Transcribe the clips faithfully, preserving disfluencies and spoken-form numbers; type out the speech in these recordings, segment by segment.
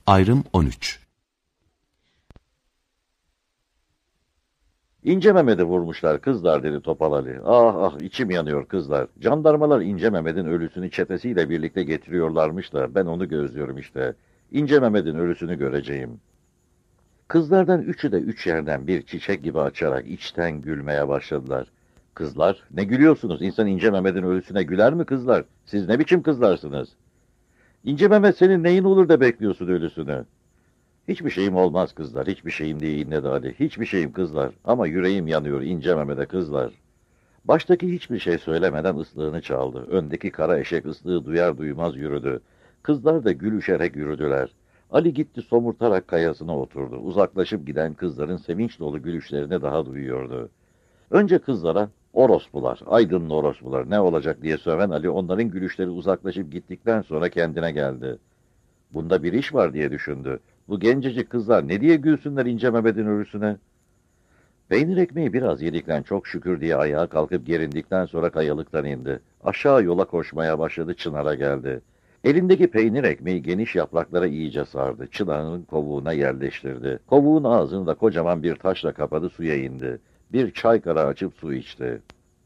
Ayrım on üç. İnce Mehmet'i vurmuşlar kızlar, dedi Topal Ali. Ah ah, içim yanıyor kızlar. Jandarmalar İnce Mehmet'in ölüsünü çetesiyle birlikte getiriyorlarmış da ben onu gözlüyorum işte. İnce Mehmet'in ölüsünü göreceğim. Kızlardan üçü de üç yerden bir çiçek gibi açarak içten gülmeye başladılar. Kızlar, ne gülüyorsunuz? İnsan İnce Mehmet'in ölüsüne güler mi kızlar? Siz ne biçim kızlarsınız? İnce Mehmet senin neyin olur da bekliyorsun ölüsünü? Hiçbir şeyim olmaz kızlar, hiçbir şeyim değil ne Ali. Hiçbir şeyim kızlar, ama yüreğim yanıyor İnce Mehmet'e kızlar. Baştaki hiçbir şey söylemeden ıslığını çaldı. Öndeki kara eşek ıslığı duyar duymaz yürüdü. Kızlar da gülüşerek yürüdüler. Ali gitti somurtarak kayasına oturdu. Uzaklaşıp giden kızların sevinç dolu gülüşlerini daha duyuyordu. Önce kızlara orospular, aydınlı orospular ne olacak diye söven Ali, onların gülüşleri uzaklaşıp gittikten sonra kendine geldi. Bunda bir iş var diye düşündü. Bu gencecik kızlar ne diye gülsünler İnce Mehmet'in ölüsüne? Peynir ekmeği biraz yedikten çok şükür diye ayağa kalkıp gerindikten sonra kayalıktan indi. Aşağı yola koşmaya başladı, Çınar'a geldi. Elindeki peynir ekmeği geniş yapraklara iyice sardı. Çınar'ın kovuğuna yerleştirdi. Kovuğun ağzını da kocaman bir taşla kapadı, suya indi. Bir çaykara açıp su içti.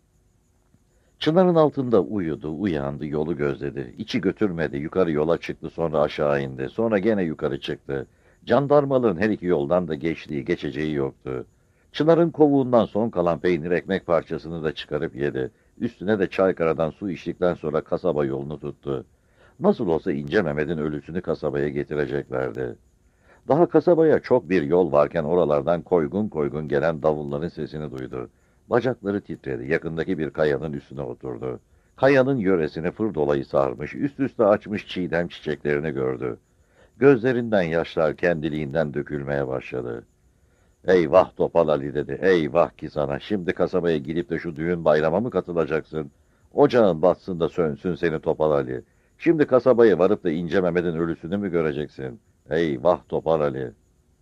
Çınarın altında uyudu, uyandı, yolu gözledi. İçi götürmedi, yukarı yola çıktı, sonra aşağı indi. Sonra gene yukarı çıktı. Jandarmaların her iki yoldan da geçtiği, geçeceği yoktu. Çınarın kovuğundan son kalan peynir ekmek parçasını da çıkarıp yedi. Üstüne de çaykaradan su içtikten sonra kasaba yolunu tuttu. Nasıl olsa İnce Mehmet'in ölüsünü kasabaya getireceklerdi. Daha kasabaya çok bir yol varken oralardan koygun koygun gelen davulların sesini duydu. Bacakları titredi. Yakındaki bir kayanın üstüne oturdu. Kayanın yöresini fır dolayı sarmış, üst üste açmış çiğdem çiçeklerini gördü. Gözlerinden yaşlar kendiliğinden dökülmeye başladı. Eyvah Topal Ali, dedi. Eyvah ki sana. Şimdi kasabaya gidip de şu düğün bayrama mı katılacaksın? Ocağın batsın da sönsün seni Topal Ali. Şimdi kasabaya varıp da İnce Mehmet'in ölüsünü mü göreceksin? Eyvah Topal Ali.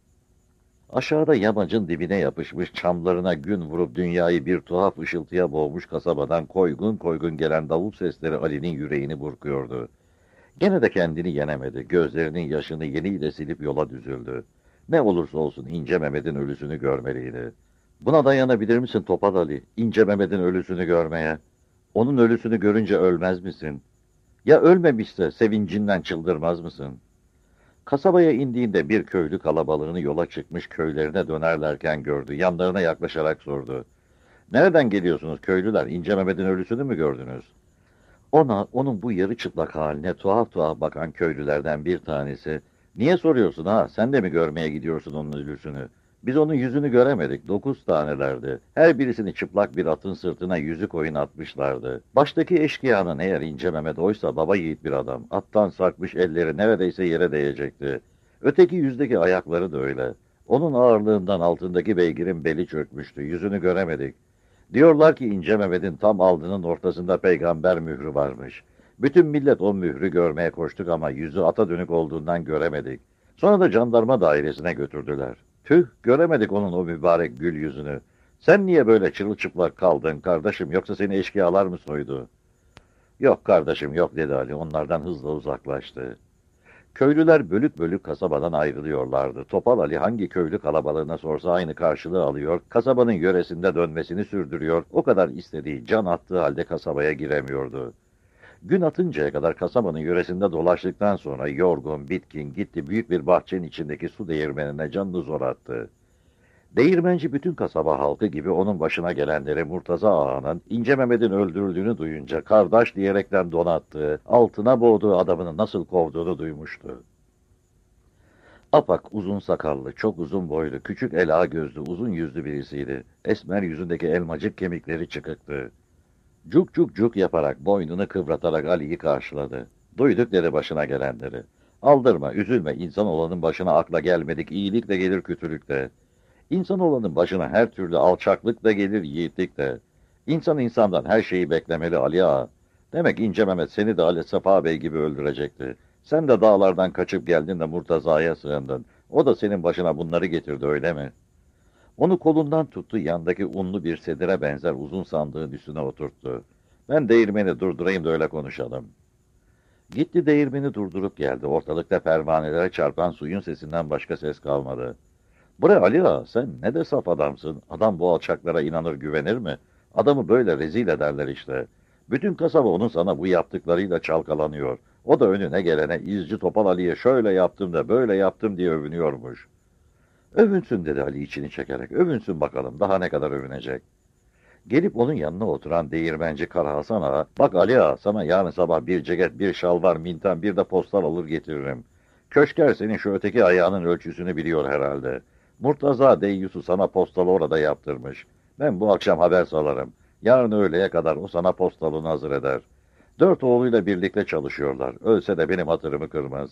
Aşağıda yamacın dibine yapışmış, çamlarına gün vurup dünyayı bir tuhaf ışıltıya boğmuş kasabadan koygun koygun gelen davul sesleri Ali'nin yüreğini burkuyordu. Gene de kendini yenemedi. Gözlerinin yaşını yeniyle silip yola düzüldü. Ne olursa olsun İnce Mehmet'in ölüsünü görmeliydi. Buna dayanabilir misin Topal Ali? İnce Mehmet'in ölüsünü görmeye. Onun ölüsünü görünce ölmez misin? Ya ölmemişse sevincinden çıldırmaz mısın? Kasabaya indiğinde bir köylü kalabalığını yola çıkmış köylerine dönerlerken gördü. Yanlarına yaklaşarak sordu. Nereden geliyorsunuz köylüler? İnce Mehmet'in ölüsünü mü gördünüz? Ona, onun bu yarı çıplak haline tuhaf tuhaf bakan köylülerden bir tanesi, niye soruyorsun ha? Sen de mi görmeye gidiyorsun onun ölüsünü? Biz onun yüzünü göremedik. Dokuz tanelerdi. Her birisini çıplak bir atın sırtına yüzük oyun atmışlardı. Baştaki eşkıyanın eğer İnce Mehmet oysa baba yiğit bir adam. Attan sarkmış elleri neredeyse yere değecekti. Öteki yüzdeki ayakları da öyle. Onun ağırlığından altındaki beygirin beli çökmüştü. Yüzünü göremedik. Diyorlar ki İnce Mehmet'in tam alnının ortasında peygamber mührü varmış. Bütün millet o mührü görmeye koştuk ama yüzü ata dönük olduğundan göremedik. Sonra da jandarma dairesine götürdüler. Tüh, göremedik onun o mübarek gül yüzünü. Sen niye böyle çırılçıplak kaldın kardeşim, yoksa seni eşkıyalar mı soydu? Yok kardeşim yok, dedi Ali, onlardan hızla uzaklaştı. Köylüler bölük bölük kasabadan ayrılıyorlardı. Topal Ali hangi köylü kalabalığına sorsa aynı karşılığı alıyor, kasabanın yöresinde dönmesini sürdürüyor, o kadar istediği, can attığı halde kasabaya giremiyordu. Gün atıncaya kadar kasabanın yöresinde dolaştıktan sonra yorgun, bitkin gitti büyük bir bahçenin içindeki su değirmenine canını zor attı. Değirmenci bütün kasaba halkı gibi onun başına gelenleri Murtaza Ağa'nın İnce Mehmet'in öldürüldüğünü duyunca kardeş diyerekten donattığı, altına boğduğu adamını nasıl kovduğunu duymuştu. Apak, uzun sakallı, çok uzun boylu, küçük ela gözlü, uzun yüzlü birisiydi. Esmer yüzündeki elmacık kemikleri çıkıktı. Cuk cuk cuk yaparak, boynunu kıvratarak Ali'yi karşıladı. Duyduk, dedi, başına gelenleri. Aldırma, üzülme, insan olanın başına akla gelmedik, iyilik de gelir, kötülük de. İnsan olanın başına her türlü alçaklık da gelir, yiğitlik de. İnsan insandan her şeyi beklemeli Ali Ağa. Demek İnce Mehmet seni de Ali Safa Bey gibi öldürecekti. Sen de dağlardan kaçıp geldin de Murtaza'ya sığındın. O da senin başına bunları getirdi, öyle mi? Onu kolundan tuttu, yandaki unlu bir sedire benzer uzun sandığın üstüne oturttu. Ben değirmeni durdurayım da öyle konuşalım. Gitti değirmeni durdurup geldi. Ortalıkta pervanelere çarpan suyun sesinden başka ses kalmadı. Bre Ali Ağa, sen ne de saf adamsın. Adam bu alçaklara inanır güvenir mi? Adamı böyle rezil ederler işte. Bütün kasaba onun sana bu yaptıklarıyla çalkalanıyor. O da önüne gelene izci Topal Ali'ye şöyle yaptım da böyle yaptım diye övünüyormuş. Övünsün dedi Ali içini çekerek. Övünsün bakalım daha ne kadar övünecek. Gelip onun yanına oturan değirmenci Kara Hasan Ağa, bak Ali Ağa sana yarın sabah bir ceket, bir şalvar, mintan, bir de postal alır getiririm. Köşker senin şu öteki ayağının ölçüsünü biliyor herhalde. Murtaza Deyyus'u sana postalı orada yaptırmış. Ben bu akşam haber salarım. Yarın öğleye kadar o sana postalını hazır eder. Dört oğluyla birlikte çalışıyorlar. Ölse de benim hatırımı kırmaz.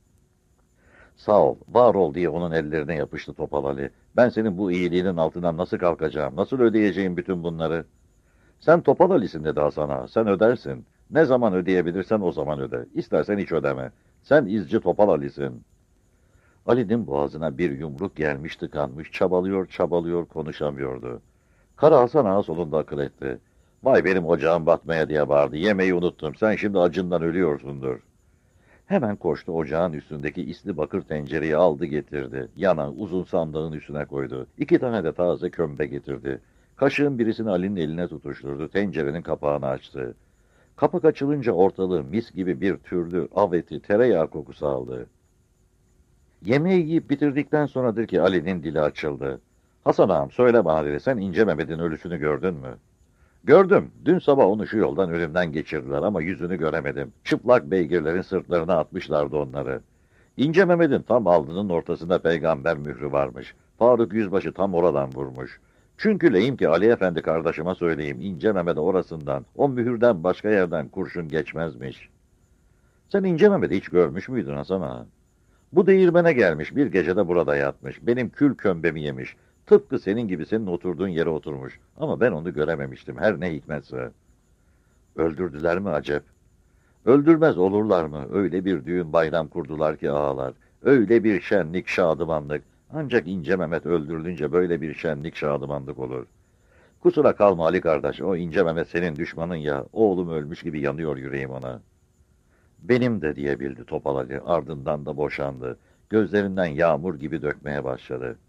Sağ ol, var ol diye onun ellerine yapıştı Topal Ali. Ben senin bu iyiliğinin altından nasıl kalkacağım, nasıl ödeyeceğim bütün bunları? Sen Topal Ali'sin dedi Hasan Ağa, sen ödersin. Ne zaman ödeyebilirsen o zaman öde. İstersen hiç ödeme. Sen izci Topal Ali'sin. Ali'nin boğazına bir yumruk gelmiş tıkanmış, çabalıyor çabalıyor konuşamıyordu. Kara Hasan Ağa sonunda akıl etti. Vay benim ocağım batmaya diye bağırdı. Yemeği unuttum. Sen şimdi acından ölüyorsundur. Hemen koştu ocağın üstündeki isli bakır tencereyi aldı getirdi. Yana uzun sandığın üstüne koydu. İki tane de taze kömbe getirdi. Kaşığın birisini Ali'nin eline tutuşturdu. Tencerenin kapağını açtı. Kapak açılınca ortalığı mis gibi bir türlü av eti, tereyağı kokusu aldı. Yemeği yiyip bitirdikten sonradır ki Ali'nin dili açıldı. Hasan ağam söyle bana dedi, sen İnce Mehmet'in ölüsünü gördün mü? Gördüm. Dün sabah onu şu yoldan önümden geçirdiler ama yüzünü göremedim. Çıplak beygirlerin sırtlarına atmışlardı onları. İnce Mehmet'in tam alnının ortasında peygamber mührü varmış. Faruk Yüzbaşı tam oradan vurmuş. Çünkü lehim ki Ali Efendi kardeşime söyleyeyim, İnce Mehmet'e orasından, o mühürden başka yerden kurşun geçmezmiş. Sen İnce Mehmet'i hiç görmüş müydün Hasan ağa? Bu değirmene gelmiş, bir gecede burada yatmış. Benim kül kömbemi yemiş. Tıpkı senin gibi senin oturduğun yere oturmuş. Ama ben onu görememiştim, her ne hikmetse. Öldürdüler mi acep? Öldürmez olurlar mı? Öyle bir düğün bayram kurdular ki ağalar. Öyle bir şenlik, şadımanlık. Ancak İnce Mehmet öldürülünce böyle bir şenlik, şadımanlık olur. Kusura kalma Ali kardeş, o İnce Mehmet senin düşmanın ya. Oğlum ölmüş gibi yanıyor yüreğim ona. Benim de diyebildi Topal Ali, ardından da boşandı. Gözlerinden yağmur gibi dökmeye başladı.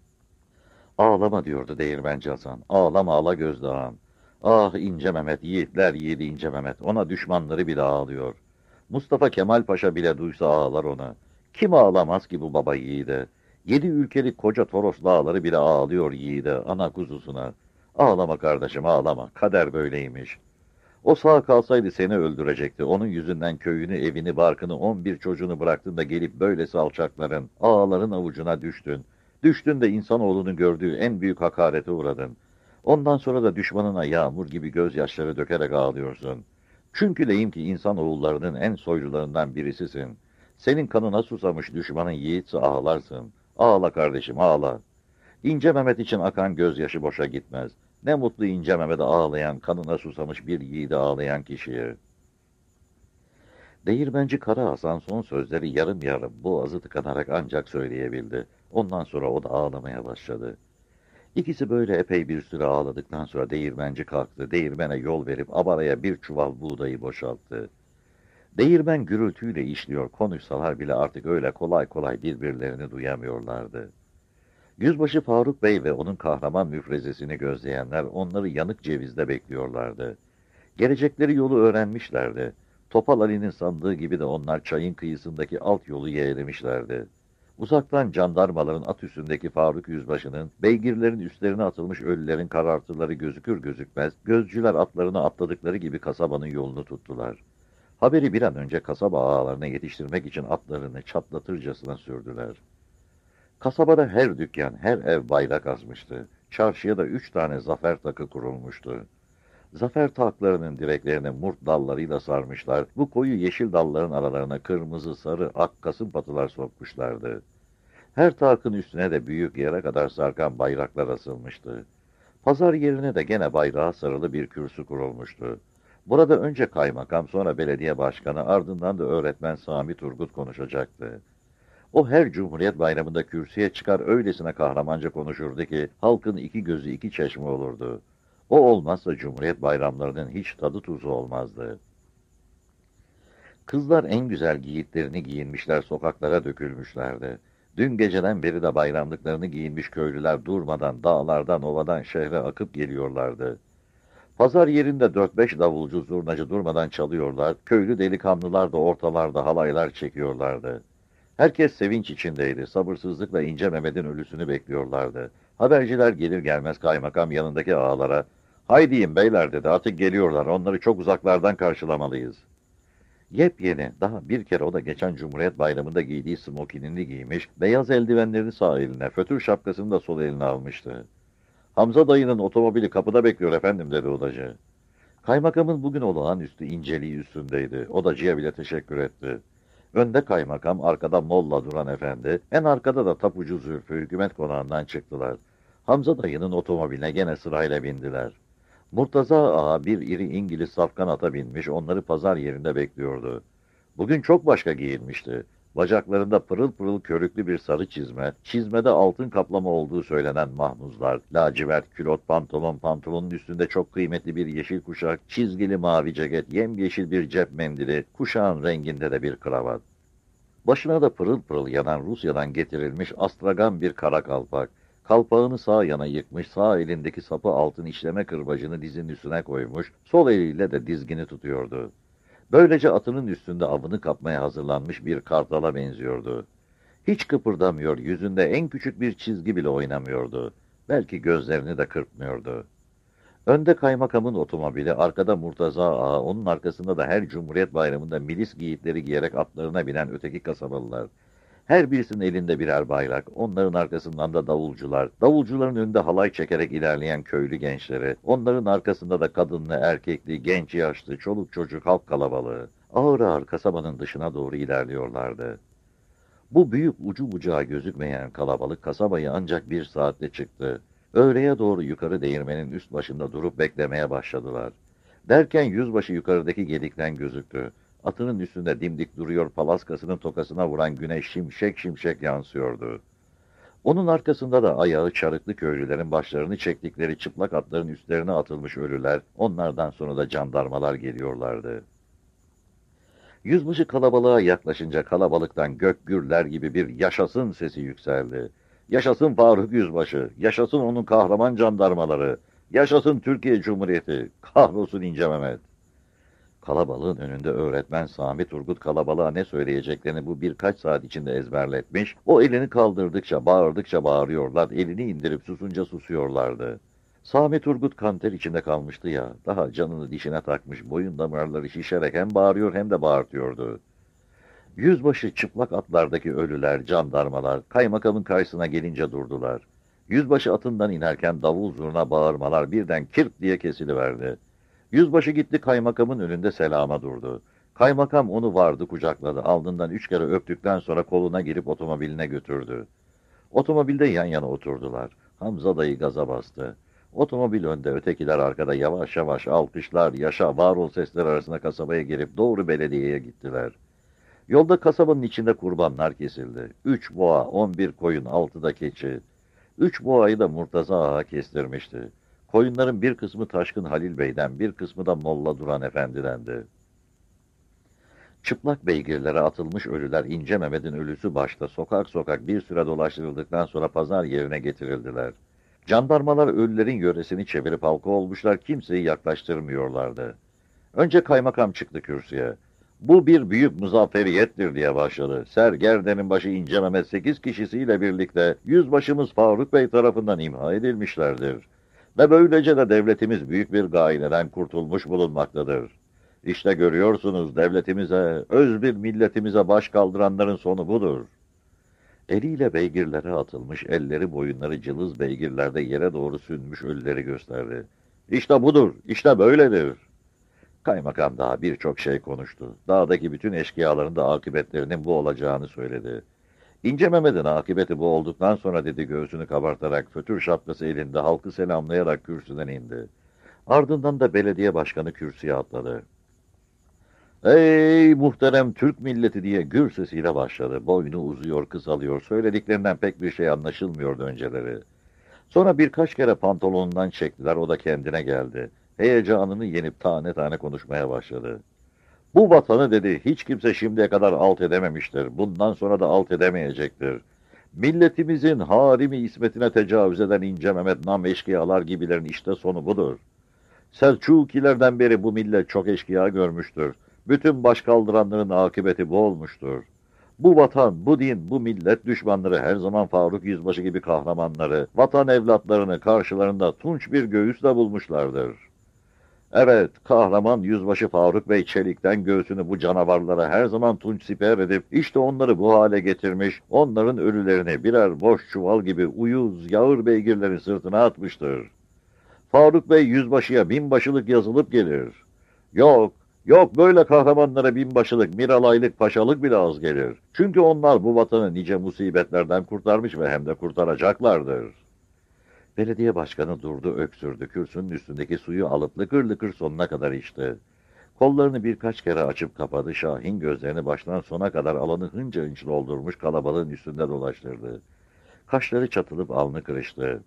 Ağlama diyordu değirmenci Hasan. Ağlama ala gözlü ağam. Ah İnce Mehmet, yiğitler yiğidi İnce Mehmet. Ona düşmanları bile ağlıyor. Mustafa Kemal Paşa bile duysa ağlar ona. Kim ağlamaz ki bu baba yiğide? Yedi ülkelik koca Toros dağları bile ağlıyor yiğide, ana kuzusuna. Ağlama kardeşim ağlama, kader böyleymiş. O sağ kalsaydı seni öldürecekti. Onun yüzünden köyünü, evini, barkını, on bir çocuğunu bıraktın da gelip böylesi alçakların, ağaların avucuna düştün. Düştün de insanoğlunun gördüğü en büyük hakarete uğradın. Ondan sonra da düşmanına yağmur gibi gözyaşları dökerek ağlıyorsun. Çünkü lehim ki insanoğullarının en soylularından birisisin. Senin kanına susamış düşmanın yiğitse ağlarsın. Ağla kardeşim ağla. İnce Mehmet için akan gözyaşı boşa gitmez. Ne mutlu İnce Mehmet'e ağlayan, kanına susamış bir yiğide ağlayan kişiye. Değirmenci Kara Hasan son sözleri yarım yarım, boğazı tıkanarak ancak söyleyebildi. Ondan sonra o da ağlamaya başladı. İkisi böyle epey bir süre ağladıktan sonra değirmenci kalktı. Değirmene yol verip abaraya bir çuval buğdayı boşalttı. Değirmen gürültüyle işliyor, konuşsalar bile artık öyle kolay kolay birbirlerini duyamıyorlardı. Yüzbaşı Faruk Bey ve onun kahraman müfrezesini gözleyenler onları yanık cevizde bekliyorlardı. Gelecekleri yolu öğrenmişlerdi. Topal Ali'nin sandığı gibi de onlar çayın kıyısındaki alt yolu yeğlemişlerdi. Uzaktan jandarmaların at üstündeki Faruk Yüzbaşı'nın, beygirlerin üstlerine atılmış ölülerin karartıları gözükür gözükmez, gözcüler atlarını atladıkları gibi kasabanın yolunu tuttular. Haberi bir an önce kasaba ağalarına yetiştirmek için atlarını çatlatırcasına sürdüler. Kasabada her dükkan, her ev bayrak asmıştı. Çarşıya da üç tane zafer takı kurulmuştu. Zafer taklarının direklerini murt dallarıyla sarmışlar, bu koyu yeşil dalların aralarına kırmızı, sarı, ak kasımpatılar sokmuşlardı. Her takın üstüne de büyük yere kadar sarkan bayraklar asılmıştı. Pazar yerine de gene bayrağa sarılı bir kürsü kurulmuştu. Burada önce kaymakam, sonra belediye başkanı, ardından da öğretmen Sami Turgut konuşacaktı. O her Cumhuriyet Bayramı'nda kürsüye çıkar öylesine kahramanca konuşurdu ki halkın iki gözü iki çeşme olurdu. O olmazsa Cumhuriyet bayramlarının hiç tadı tuzu olmazdı. Kızlar en güzel giyitlerini giyinmişler, sokaklara dökülmüşlerdi. Dün geceden beri de bayramlıklarını giyinmiş köylüler durmadan dağlardan, ovadan şehre akıp geliyorlardı. Pazar yerinde dört beş davulcu, zurnacı durmadan çalıyorlar, köylü delikanlılar da ortalarda halaylar çekiyorlardı. Herkes sevinç içindeydi, sabırsızlıkla İnce Mehmet'in ölüsünü bekliyorlardı. Haberciler gelir gelmez kaymakam yanındaki ağalara, "Haydiyin beyler," dedi, "artık geliyorlar, onları çok uzaklardan karşılamalıyız." Yepyeni, daha bir kere o da geçen Cumhuriyet Bayramı'nda giydiği smokinini giymiş, beyaz eldivenlerini sağ eline, fötür şapkasını da sol eline almıştı. "Hamza dayının otomobili kapıda bekliyor efendim," dedi odacı. Kaymakamın bugün olağanüstü inceliği üstündeydi. Odacıya bile teşekkür etti. Önde kaymakam, arkada Molla Duran Efendi, en arkada da tapucu Zülfü hükümet konağından çıktılar. Hamza dayının otomobiline gene sırayla bindiler. Murtaza Ağa bir iri İngiliz safkan ata binmiş, onları pazar yerinde bekliyordu. Bugün çok başka giyinmişti. Bacaklarında pırıl pırıl körüklü bir sarı çizme, çizmede altın kaplama olduğu söylenen mahmuzlar, lacivert külot pantolon, pantolonun üstünde çok kıymetli bir yeşil kuşak, çizgili mavi ceket, yemyeşil bir cep mendili, kuşağın renginde de bir kravat. Başına da pırıl pırıl yanan Rusya'dan getirilmiş astragan bir kara kalpak. Kalpağını sağ yana yıkmış, sağ elindeki sapı altın işleme kırbacını dizinin üstüne koymuş, sol eliyle de dizgini tutuyordu. Böylece atının üstünde avını kapmaya hazırlanmış bir kartala benziyordu. Hiç kıpırdamıyor, yüzünde en küçük bir çizgi bile oynamıyordu. Belki gözlerini de kırpmıyordu. Önde kaymakamın otomobili, arkada Murtaza Ağa, onun arkasında da her Cumhuriyet Bayramı'nda milis giyitleri giyerek atlarına binen öteki kasabalılar. Her birisinin elinde birer bayrak, onların arkasından da davulcular, davulcuların önünde halay çekerek ilerleyen köylü gençleri, onların arkasında da kadınlı, erkekli, genç yaşlı, çoluk çocuk halk kalabalığı. Ağır ağır kasabanın dışına doğru ilerliyorlardı. Bu büyük ucu bucağı gözükmeyen kalabalık kasabayı ancak bir saatte çıktı. Öğleye doğru yukarı değirmenin üst başında durup beklemeye başladılar. Derken yüzbaşı yukarıdaki gedikten gözüktü. Atının üstünde dimdik duruyor, palaskasının tokasına vuran güneş şimşek şimşek yansıyordu. Onun arkasında da ayağı çarıklı köylülerin başlarını çektikleri çıplak atların üstlerine atılmış ölüler, onlardan sonra da jandarmalar geliyorlardı. Yüzbaşı kalabalığa yaklaşınca kalabalıktan gök gürler gibi bir yaşasın sesi yükseldi. "Yaşasın Faruk Yüzbaşı, yaşasın onun kahraman jandarmaları, yaşasın Türkiye Cumhuriyeti, kahrolsun İnce Mehmet." Kalabalığın önünde öğretmen Sami Turgut kalabalığa ne söyleyeceklerini bu birkaç saat içinde ezberletmiş, o elini kaldırdıkça, bağırdıkça bağırıyorlar, elini indirip susunca susuyorlardı. Sami Turgut kanter içinde kalmıştı ya, daha canını dişine takmış, boyun damarları şişerek hem bağırıyor hem de bağırtıyordu. Yüzbaşı çıplak atlardaki ölüler, jandarmalar, kaymakamın karşısına gelince durdular. Yüzbaşı atından inerken davul zurna bağırmalar birden kirp diye kesiliverdi. Yüzbaşı gitti kaymakamın önünde selama durdu. Kaymakam onu vardı kucakladı, alnından üç kere öptükten sonra koluna girip otomobiline götürdü. Otomobilde yan yana oturdular. Hamza dayı gaza bastı. Otomobil önde, ötekiler arkada yavaş yavaş alkışlar, yaşa, var ol sesler arasında kasabaya girip doğru belediyeye gittiler. Yolda kasabanın içinde kurbanlar kesildi. Üç boğa, on bir koyun, altı da keçi. Üç boğayı da Murtaza Ağa kestirmişti. Koyunların bir kısmı Taşkın Halil Bey'den, bir kısmı da Molla Duran Efendi'dendi. Çıplak beygirlere atılmış ölüler, İnce Mehmet'in ölüsü başta sokak sokak bir süre dolaştırıldıktan sonra pazar yerine getirildiler. Jandarmalar ölülerin yöresini çevirip halka olmuşlar, kimseyi yaklaştırmıyorlardı. Önce kaymakam çıktı kürsüye. "Bu bir büyük muzafferiyettir," diye başladı. "Sergerdenin başı İnce Mehmet sekiz kişisiyle birlikte yüzbaşımız Faruk Bey tarafından imha edilmişlerdir. Ve böylece de devletimiz büyük bir gaileden kurtulmuş bulunmaktadır. İşte görüyorsunuz devletimize, öz bir milletimize baş kaldıranların sonu budur." Eliyle beygirlere atılmış, elleri boyunları cılız beygirlerde yere doğru sünmüş ölüleri gösterdi. "İşte budur, işte böyledir." Kaymakam daha birçok şey konuştu. Dağdaki bütün eşkıyaların da akıbetlerinin bu olacağını söyledi. İnce Mehmet'in akıbeti bu olduktan sonra, dedi göğsünü kabartarak, fötür şapkası elinde halkı selamlayarak kürsüden indi. Ardından da belediye başkanı kürsüye atladı. "Ey muhterem Türk milleti," diye gür sesiyle başladı. Boynu uzuyor, kısalıyor, söylediklerinden pek bir şey anlaşılmıyordu önceleri. Sonra birkaç kere pantolonundan çektiler, o da kendine geldi. Heyecanını yenip tane tane konuşmaya başladı. Bu vatanı dedi hiç kimse şimdiye kadar alt edememiştir. Bundan sonra da alt edemeyecektir. Milletimizin harimi ismetine tecavüz eden İnce Mehmet nam eşkıyalar gibilerin işte sonu budur. Selçukilerden beri bu millet çok eşkıya görmüştür. Bütün başkaldıranların akıbeti bu olmuştur. Bu vatan, bu din, bu millet düşmanları her zaman Faruk Yüzbaşı gibi kahramanları, vatan evlatlarını karşılarında tunç bir göğüsle bulmuşlardır. Evet, kahraman Yüzbaşı Faruk Bey Çelik'ten göğsünü bu canavarlara her zaman tunç siper edip, işte onları bu hale getirmiş, onların ölülerini birer boş çuval gibi uyuz, yağır beygirlerin sırtına atmıştır. Faruk Bey yüzbaşıya binbaşılık yazılıp gelir. Yok, yok böyle kahramanlara binbaşılık, miralaylık, paşalık bile az gelir. Çünkü onlar bu vatanı nice musibetlerden kurtarmış ve hem de kurtaracaklardır. Belediye başkanı durdu, öksürdü, kürsünün üstündeki suyu alıp lıkır lıkır sonuna kadar içti. Kollarını birkaç kere açıp kapadı, Şahin gözlerini baştan sona kadar alanı hınca hınç doldurmuş kalabalığın üstünde dolaştırdı. Kaşları çatılıp alnı kırıştı.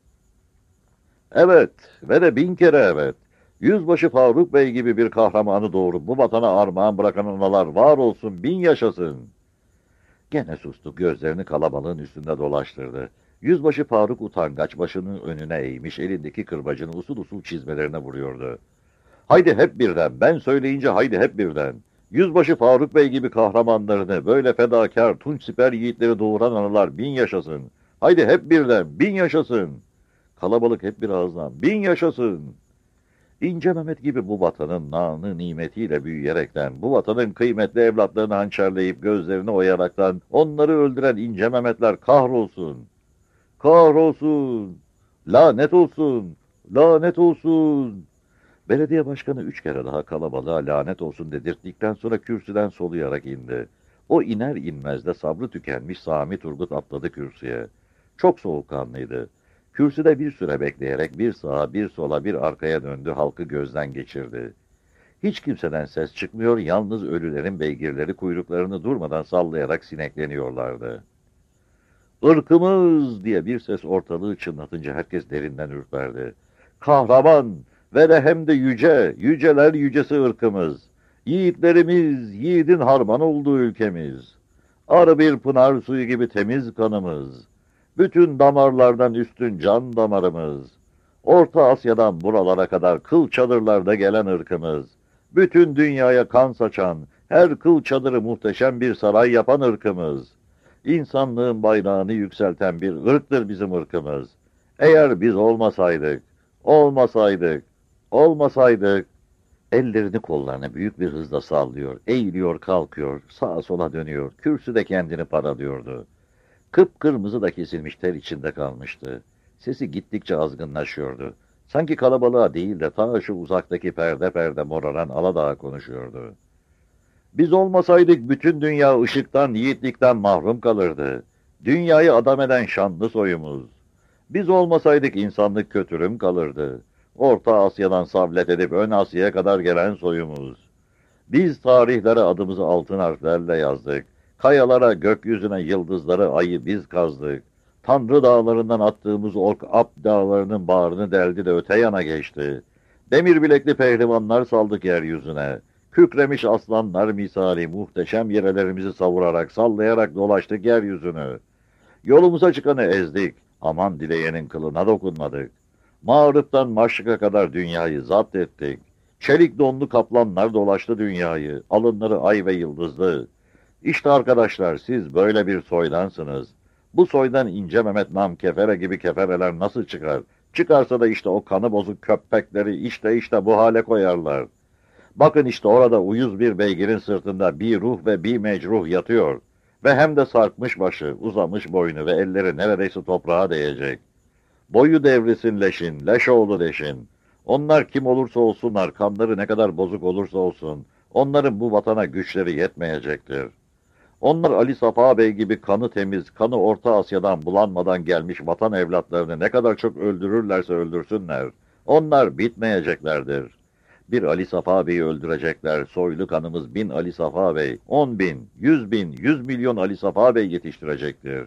Evet ve de bin kere evet. Yüzbaşı Faruk Bey gibi bir kahramanı doğurup bu vatana armağan bırakan analar var olsun, bin yaşasın. Gene sustu, gözlerini kalabalığın üstünde dolaştırdı. Yüzbaşı Faruk utangaç başının önüne eğmiş, elindeki kırbacını usul usul çizmelerine vuruyordu. Haydi hep birden, ben söyleyince haydi hep birden. Yüzbaşı Faruk Bey gibi kahramanlarını, böyle fedakar, tunç siper yiğitleri doğuran analar bin yaşasın. Haydi hep birden, bin yaşasın. Kalabalık hep bir ağızdan, bin yaşasın. İnce Mehmet gibi bu vatanın nanı nimetiyle büyüyerekten, bu vatanın kıymetli evlatlarını hançerleyip gözlerini oyaraktan, onları öldüren İnce Mehmetler kahrolsun. Kahrolsun. Lanet olsun. Lanet olsun. Belediye başkanı üç kere daha kalabalığa lanet olsun dedirttikten sonra kürsüden soluyarak indi. O iner inmez de sabrı tükenmiş Sami Turgut atladı kürsüye. Çok soğukkanlıydı. Kürsüde bir süre bekleyerek bir sağa bir sola bir arkaya döndü, halkı gözden geçirdi. Hiç kimseden ses çıkmıyor, yalnız ölülerin beygirleri kuyruklarını durmadan sallayarak sinekleniyorlardı. "Irkımız!" diye bir ses ortalığı çınlatınca herkes derinden ürperdi. "Kahraman ve de hem de yüce, yüceler yücesi ırkımız. Yiğitlerimiz, yiğidin harman olduğu ülkemiz. Arı bir pınar suyu gibi temiz kanımız. Bütün damarlardan üstün can damarımız. Orta Asya'dan buralara kadar kıl çadırlarda gelen ırkımız. Bütün dünyaya kan saçan, her kıl çadırı muhteşem bir saray yapan ırkımız. İnsanlığın bayrağını yükselten bir ırktır bizim ırkımız. Eğer biz olmasaydık, olmasaydık, olmasaydık." Ellerini kollarına büyük bir hızla sallıyor, eğiliyor kalkıyor, sağa sola dönüyor, kürsüde kendini paralıyordu. Kıpkırmızı da kesilmiş ter içinde kalmıştı. Sesi gittikçe azgınlaşıyordu. Sanki kalabalığa değil de ta şu uzaktaki perde perde moraran Aladağ'a konuşuyordu. "Biz olmasaydık bütün dünya ışıktan, yiğitlikten mahrum kalırdı. Dünyayı adam eden şanlı soyumuz. Biz olmasaydık insanlık kötürüm kalırdı. Orta Asya'dan savlet edip ön Asya'ya kadar gelen soyumuz. Biz tarihlere adımızı altın harflerle yazdık. Kayalara, gökyüzüne, yıldızları, ayı biz kazdık. Tanrı dağlarından attığımız ok, Ap dağlarının bağrını deldi de öte yana geçti. Demir bilekli pehlivanlar saldık yeryüzüne. Kükremiş aslanlar misali muhteşem yerelerimizi savurarak, sallayarak dolaştık yeryüzünü. Yolumuza çıkanı ezdik, aman dileyenin kılına dokunmadık. Mağrıptan Maşrik'a kadar dünyayı zapt ettik. Çelik donlu kaplanlar dolaştı dünyayı, alınları ay ve yıldızlı. İşte arkadaşlar, siz böyle bir soydansınız. Bu soydan İnce Mehmet nam kefere gibi kefereler nasıl çıkar? Çıkarsa da işte o kanı bozuk köpekleri işte işte bu hale koyarlar. Bakın işte orada uyuz bir beygirin sırtında bir ruh ve bir mecruh yatıyor. Ve hem de sarkmış başı, uzamış boynu ve elleri neredeyse toprağa değecek. Boyu devrisin leşin, leş oğlu leşin. Onlar kim olursa olsunlar, kanları ne kadar bozuk olursa olsun, onların bu vatana güçleri yetmeyecektir. Onlar Ali Safa Bey gibi kanı temiz, kanı Orta Asya'dan bulanmadan gelmiş vatan evlatlarını ne kadar çok öldürürlerse öldürsünler, onlar bitmeyeceklerdir. Bir Ali Safa Bey'i öldürecekler, soylu kanımız bin Ali Safa Bey, on bin, yüz bin, yüz milyon Ali Safa Bey yetiştirecektir.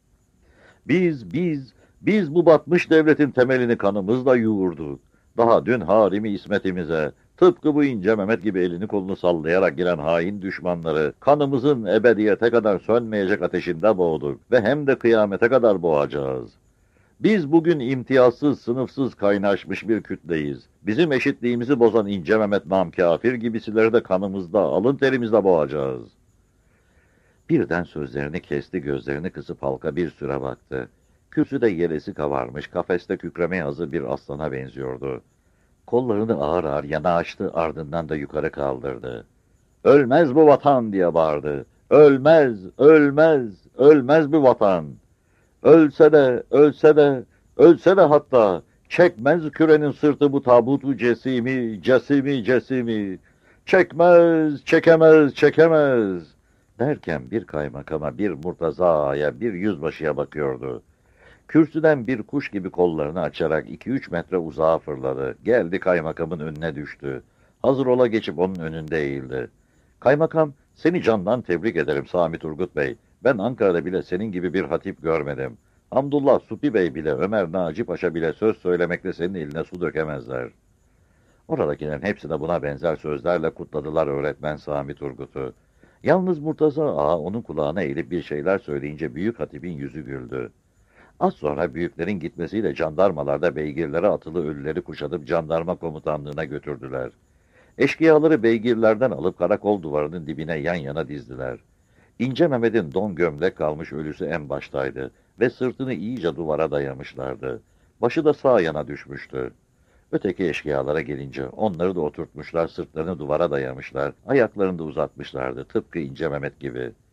Biz, biz, biz bu batmış devletin temelini kanımızla yoğurduk. Daha dün harimi ismetimize, Tıpkı bu İnce Mehmet gibi elini kolunu sallayarak giren hain düşmanları kanımızın ebediyete kadar sönmeyecek ateşinde boğduk ve hem de kıyamete kadar boğacağız. Biz bugün imtiyazsız, sınıfsız kaynaşmış bir kütleyiz. Bizim eşitliğimizi bozan İnce Mehmet namkafir gibisileri de kanımızda, alın terimizde boğacağız. Birden sözlerini kesti, gözlerini kısıp halka bir süre baktı. Kürsüde yelesi kavarmış, kafeste kükremeye hazır bir aslana benziyordu. Kollarını ağır ağır yana açtı, ardından da yukarı kaldırdı. "Ölmez bu vatan!" diye bağırdı. "Ölmez, ölmez, ölmez bu vatan! Ölse de, ölse de, ölse de hatta, çekmez kürenin sırtı bu tabutu cesimi, cesimi, cesimi! Çekmez, çekemez, çekemez!" Derken bir kaymakama, bir Murtaza'ya, bir yüzbaşıya bakıyordu. Kürsüden bir kuş gibi kollarını açarak iki üç metre uzağa fırladı. Geldi kaymakamın önüne düştü. Hazır ola geçip onun önünde eğildi. "Kaymakam, seni candan tebrik ederim Sami Turgut Bey. Ben Ankara'da bile senin gibi bir hatip görmedim. Hamdullah Supi Bey bile, Ömer Naci Paşa bile söz söylemekte senin eline su dökemezler." Oradakilerin hepsi de buna benzer sözlerle kutladılar öğretmen Sami Turgut'u. Yalnız Murtaza Ağa onun kulağına eğilip bir şeyler söyleyince büyük hatibin yüzü güldü. Az sonra büyüklerin gitmesiyle jandarmalarda beygirlere atılı ölüleri kuşatıp jandarma komutanlığına götürdüler. Eşkıyaları beygirlerden alıp karakol duvarının dibine yan yana dizdiler. İnce Mehmet'in don gömlek kalmış ölüsü en baştaydı ve sırtını iyice duvara dayamışlardı. Başı da sağ yana düşmüştü. Öteki eşkıyalara gelince onları da oturtmuşlar, sırtlarını duvara dayamışlar, ayaklarını da uzatmışlardı tıpkı İnce Mehmet gibi.